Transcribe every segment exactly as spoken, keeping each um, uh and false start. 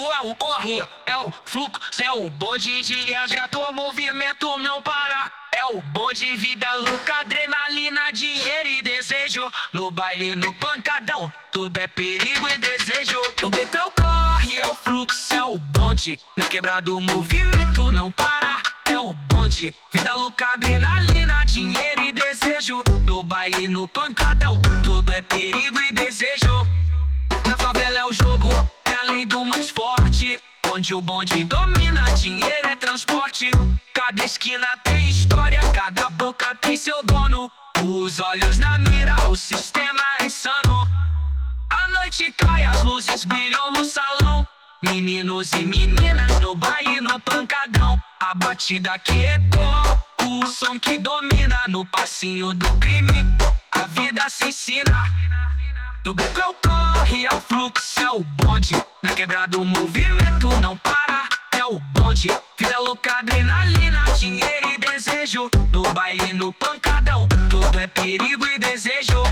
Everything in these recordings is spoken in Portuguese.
é o corre, é o fluxo, é o bonde de resgate, movimento não para. É o bonde, vida louca, adrenalina, dinheiro e desejo. No baile, no pancadão, tudo é perigo e desejo. O betão corre, é o fluxo, é o bonde. Na quebrada o movimento não para. É o bonde, vida louca, adrenalina, dinheiro e desejo. No baile, no pancadão, tudo é perigo e desejo. Na favela é o jogo, é além do mais forte. Onde o bonde domina, dinheiro é transporte. Cada esquina tem história, cada boca tem seu dono. Os olhos na mira, o sistema é insano. A noite cai, as luzes brilham no salão. Meninos e meninas no baile, no pancadão. A batida que ecoa, o som que domina. No passinho do crime, a vida se ensina. Do beco é o corre, é o fluxo, é o bonde. Na quebrada o movimento não para. É o bonde, vida louca, adrenalina, dinheiro e desejo. No baile, no pancadão, tudo é perigo e desejo.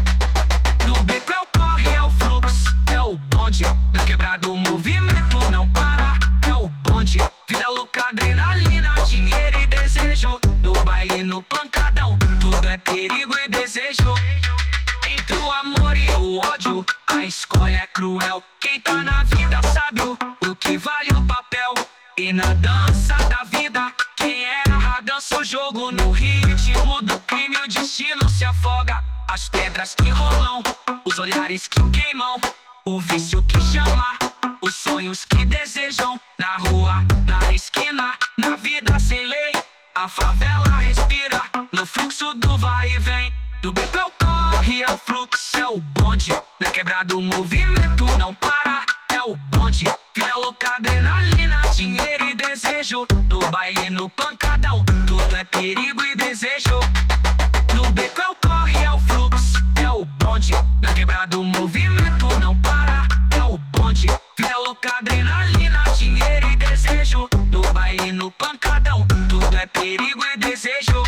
Do beco é o corre, é o fluxo, é o bonde. Na quebrada o movimento não para. É o bonde, vida louca, adrenalina, dinheiro e desejo. No baile, no pancadão, tudo é perigo e desejo. Entre o amor e o ódio, a escolha é cruel. Quem tá na vida sabe o, o que vale o papel. E na dança da vida, quem erra dança o jogo. No ritmo do crime o destino se afoga. As pedras que rolam, os olhares que queimam, o vício que chama, os sonhos que desejam. Na rua, na esquina, na vida sem lei, a favela respira no fluxo do vai e vem. Do beco é o corre, é o fluxo, é o bonde. Na quebrada o movimento não para. É o bonde, vida louca, adrenalina, dinheiro e desejo. No baile, no pancadão, tudo é perigo e desejo. No beco é o corre, é o fluxo, é o bonde. Na quebrada o movimento não para. É o bonde, vida louca, adrenalina, dinheiro e desejo. No baile, no pancadão, tudo é perigo e desejo.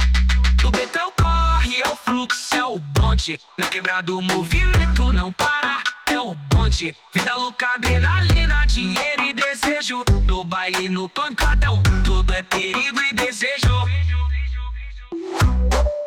Do betão corre, é o fluxo, é o bonde. Na quebrada o movimento não para. É o bonde, vida louca, adrenalina, dinheiro e desejo. No baile, no pancadão, tudo é perigo e desejo.